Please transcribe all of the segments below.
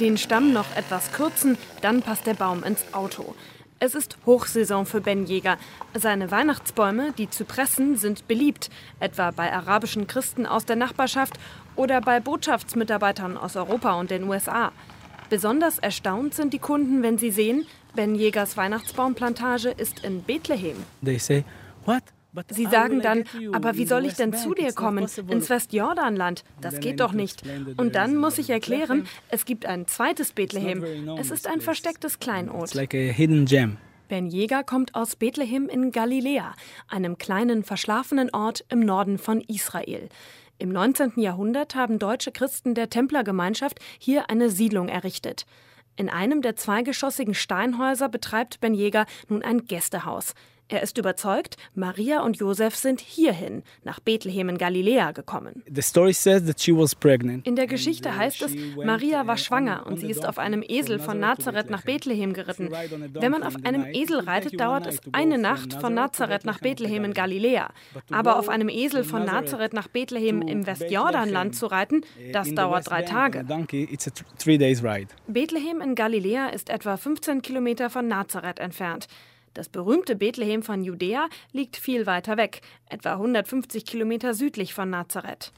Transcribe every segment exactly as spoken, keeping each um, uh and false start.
Den Stamm noch etwas kürzen, dann passt der Baum ins Auto. Es ist Hochsaison für Ben Yeager. Seine Weihnachtsbäume, die Zypressen, sind beliebt, etwa bei arabischen Christen aus der Nachbarschaft oder bei Botschaftsmitarbeitern aus Europa und den U S A. Besonders erstaunt sind die Kunden, wenn sie sehen, Ben Yeagers Weihnachtsbaumplantage ist in Bethlehem. They say, what? Sie sagen dann, aber wie soll ich denn zu dir kommen, ins Westjordanland? Das geht doch nicht. Und dann muss ich erklären, es gibt ein zweites Bethlehem. Es ist ein verstecktes Kleinod. Ben Yeager kommt aus Bethlehem in Galiläa, einem kleinen verschlafenen Ort im Norden von Israel. Im neunzehnten Jahrhundert haben deutsche Christen der Templergemeinschaft hier eine Siedlung errichtet. In einem der zweigeschossigen Steinhäuser betreibt Ben Yeager nun ein Gästehaus. Er ist überzeugt, Maria und Josef sind hierhin, nach Bethlehem in Galiläa, gekommen. In der Geschichte heißt es, Maria war schwanger und sie ist auf einem Esel von Nazareth nach Bethlehem geritten. Wenn man auf einem Esel reitet, dauert es eine Nacht von Nazareth nach Bethlehem in Galiläa. Aber auf einem Esel von Nazareth nach Bethlehem im Westjordanland zu reiten, das dauert drei Tage. Bethlehem in Galiläa ist etwa fünfzehn Kilometer von Nazareth entfernt. Das berühmte Bethlehem von Judäa liegt viel weiter weg, etwa hundertfünfzig Kilometer südlich von Nazareth.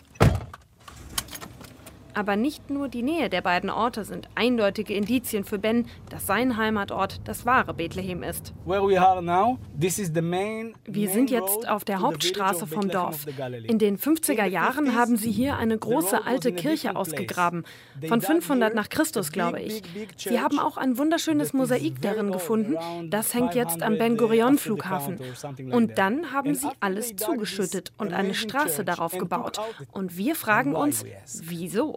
Aber nicht nur die Nähe der beiden Orte sind eindeutige Indizien für Ben, dass sein Heimatort das wahre Bethlehem ist. Wir sind jetzt auf der Hauptstraße vom Dorf. In den fünfziger Jahren haben sie hier eine große alte Kirche ausgegraben. Von fünfhundert nach Christus, glaube ich. Sie haben auch ein wunderschönes Mosaik darin gefunden. Das hängt jetzt am Ben-Gurion-Flughafen. Und dann haben sie alles zugeschüttet und eine Straße darauf gebaut. Und wir fragen uns, wieso?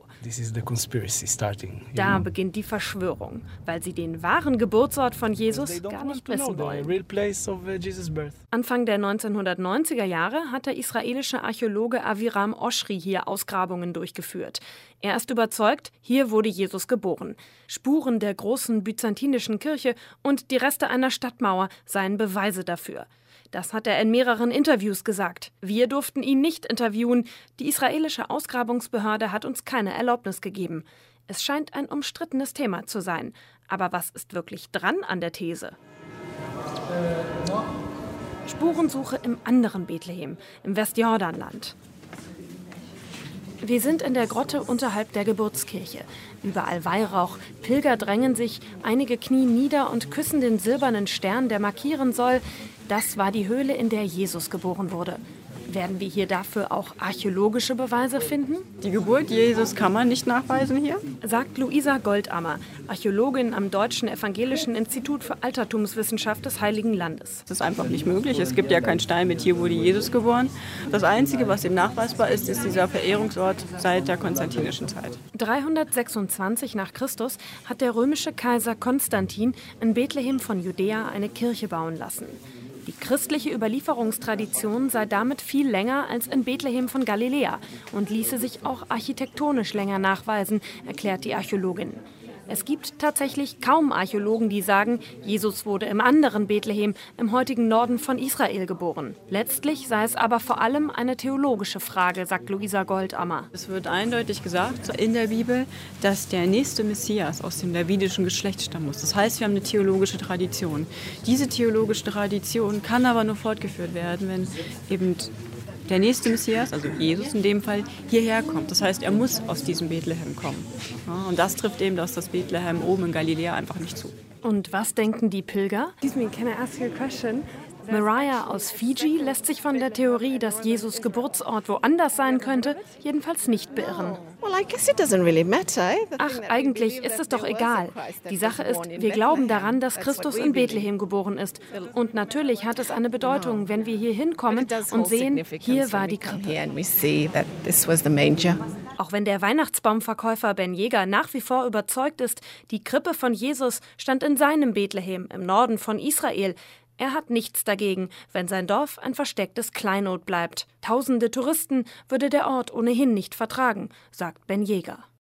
Da beginnt die Verschwörung, weil sie den wahren Geburtsort von Jesus gar nicht wissen wollen. Anfang der neunzehnhundertneunziger Jahre hat der israelische Archäologe Aviram Oshri hier Ausgrabungen durchgeführt. Er ist überzeugt, hier wurde Jesus geboren. Spuren der großen byzantinischen Kirche und die Reste einer Stadtmauer seien Beweise dafür. Das hat er in mehreren Interviews gesagt. Wir durften ihn nicht interviewen. Die israelische Ausgrabungsbehörde hat uns keine Erlaubnis gegeben. Es scheint ein umstrittenes Thema zu sein. Aber was ist wirklich dran an der These? Spurensuche im anderen Bethlehem, im Westjordanland. Wir sind in der Grotte unterhalb der Geburtskirche. Überall Weihrauch, Pilger drängen sich, einige knien nieder und küssen den silbernen Stern, der markieren soll, das war die Höhle, in der Jesus geboren wurde. Werden wir hier dafür auch archäologische Beweise finden? Die Geburt Jesus kann man nicht nachweisen hier, sagt Luisa Goldammer, Archäologin am Deutschen Evangelischen Institut für Altertumswissenschaft des Heiligen Landes. Das ist einfach nicht möglich. Es gibt ja keinen Stein mit hier wurde Jesus geboren. Das Einzige, was eben nachweisbar ist, ist dieser Verehrungsort seit der konstantinischen Zeit. dreihundertsechsundzwanzig nach Christus hat der römische Kaiser Konstantin in Bethlehem von Judäa eine Kirche bauen lassen. Die christliche Überlieferungstradition sei damit viel länger als in Bethlehem von Galiläa und ließe sich auch architektonisch länger nachweisen, erklärt die Archäologin. Es gibt tatsächlich kaum Archäologen, die sagen, Jesus wurde im anderen Bethlehem, im heutigen Norden von Israel geboren. Letztlich sei es aber vor allem eine theologische Frage, sagt Luisa Goldammer. Es wird eindeutig gesagt in der Bibel, dass der nächste Messias aus dem davidischen Geschlecht stammen muss. Das heißt, wir haben eine theologische Tradition. Diese theologische Tradition kann aber nur fortgeführt werden, wenn eben der nächste Messias, also Jesus in dem Fall, hierher kommt. Das heißt, er muss aus diesem Bethlehem kommen. Ja, und das trifft eben aus das Bethlehem oben in Galiläa einfach nicht zu. Und was denken die Pilger? Excuse me, can I ask you a question? Mariah aus Fiji lässt sich von der Theorie, dass Jesus Geburtsort woanders sein könnte, jedenfalls nicht beirren. Ach, eigentlich ist es doch egal. Die Sache ist, wir glauben daran, dass Christus in Bethlehem geboren ist. Und natürlich hat es eine Bedeutung, wenn wir hier hinkommen und sehen, hier war die Krippe. Auch wenn der Weihnachtsbaumverkäufer Ben Yeager nach wie vor überzeugt ist, die Krippe von Jesus stand in seinem Bethlehem im Norden von Israel. Er hat nichts dagegen, wenn sein Dorf ein verstecktes Kleinod bleibt. Tausende Touristen würde der Ort ohnehin nicht vertragen, sagt Ben Yeager.